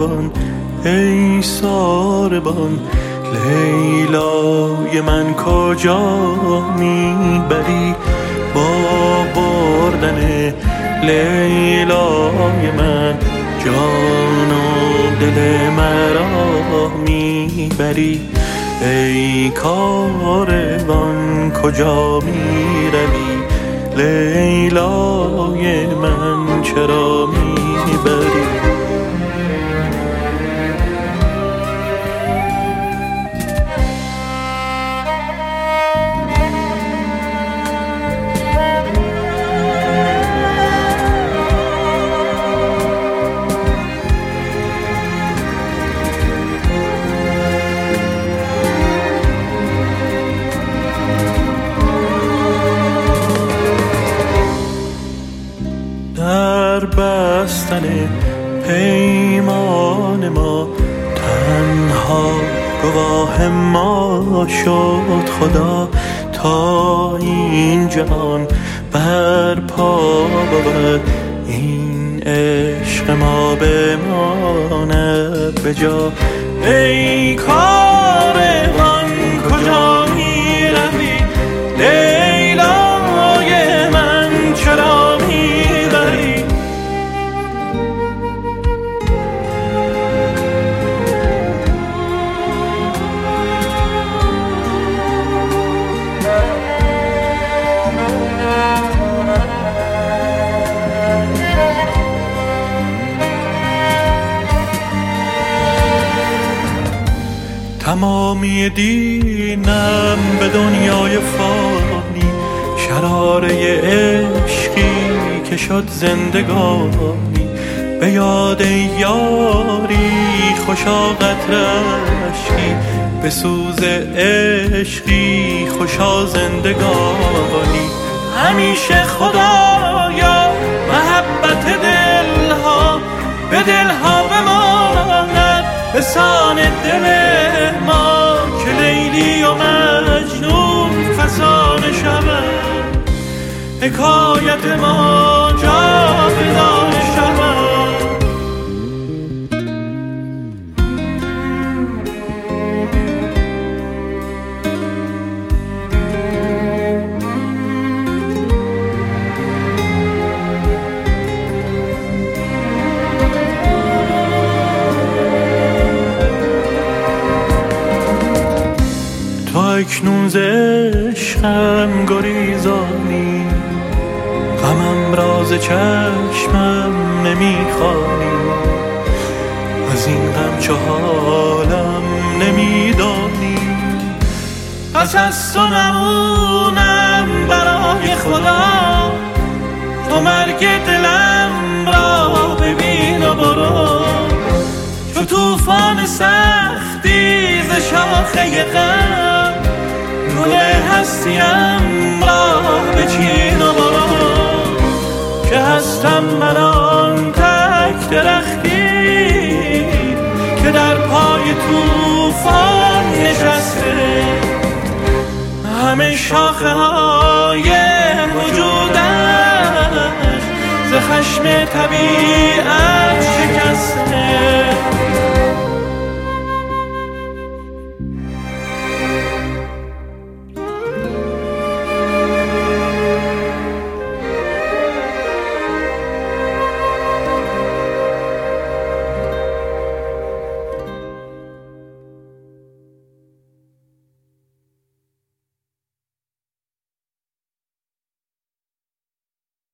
کاروان ای ساربان، لیلای من کجا میبری؟ با بردن لیلای من جان و دل مرا میبری. ای کاروان کجا میروی؟ لیلای من چرا میبری؟ در بستن پیمان ما تنها گواه ما شد خدا، تا این جهان بر پا بود این عشق ما بماند به جا. ای کاروان کجا میروی؟ لیلای من چرا میبری؟ تمامی دینم به دنیای فانی، شراره عشقی که شد زندگانی. به یاد یاری خوشا قطره اشکی، به سوز عشقی خوشا زندگانی. همیشه خدایا محبت دلها به دلها بماند، بسان دل ما که لیلی و مجنون فسانه شود. حکایت ما جاودانه شود. اکنون ز عشقم گریزانی، غمم را ز چشمم نمیخوانی. از این غم چه حالم نمیدانی. پس از تو نمونم برای خدا، تو مرگ دلم را ببین و برو. چو طوفان سختی ز شاخه غم، گل هستیم را بچین و برو. که هستم من آن تک درختی که در پای طوفان نشسته. همه شاخه های وجودش ز خشم طبیعت شکسته.